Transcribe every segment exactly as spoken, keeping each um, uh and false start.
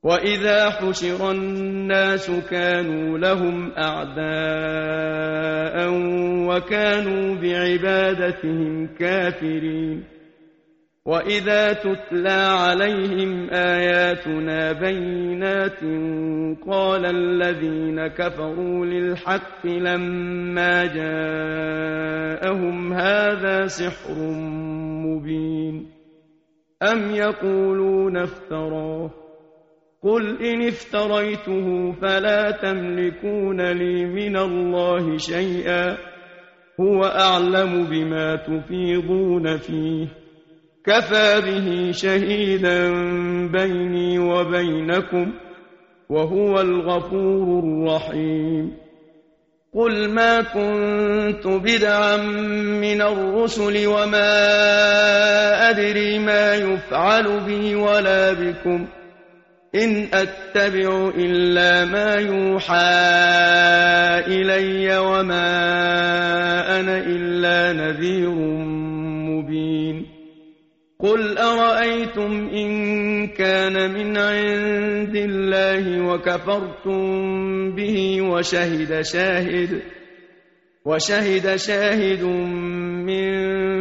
وإذا حشر الناس كانوا لهم أعداء وكانوا بعبادتهم كافرين وإذا تتلى عليهم آياتنا بينات قال الذين كفروا للحق لما جاءهم هذا سحر مبين أم يقولون افتراه قل إن افتريته فلا تملكون لي من الله شيئا هو أعلم بما تفيضون فيه كفى به شهيدا بيني وبينكم وهو الغفور الرحيم قل ما كنت بدعا من الرسل وما أدري ما يفعل بي ولا بكم إن أتبع إلا ما يوحى إلي وما أنا إلا نذير مبين قل أرأيتم إن كان من عند الله وكفرتم به وشهد شاهد وشهد شاهد من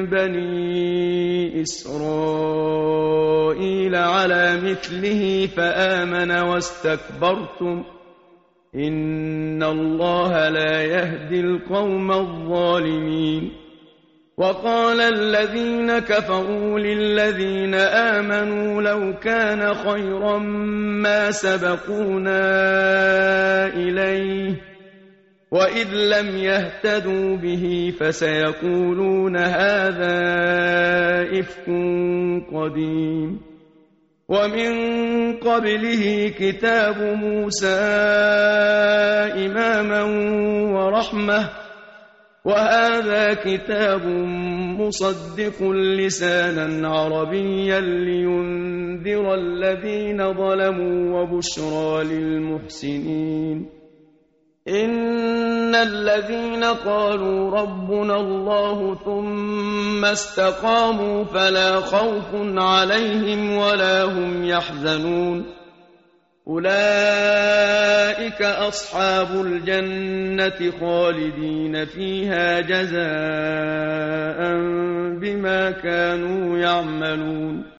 بني إسرائيل على مثله فآمن واستكبرتم إن الله لا يهدي القوم الظالمين وقال الذين كفروا للذين آمنوا لو كان خيرا ما سبقونا إليه وإذ لم يهتدوا به فسيقولون هذا إفك قديم ومن قبله كتاب موسى إماما ورحمة وهذا كتاب مصدق لسانا عربيا لينذر الذين ظلموا وبشرى للمحسنين إن الذين قالوا ربنا الله ثم استقاموا فلا خوف عليهم ولا هم يحزنون أولئك أصحاب الجنة خالدين فيها جزاء بما كانوا يعملون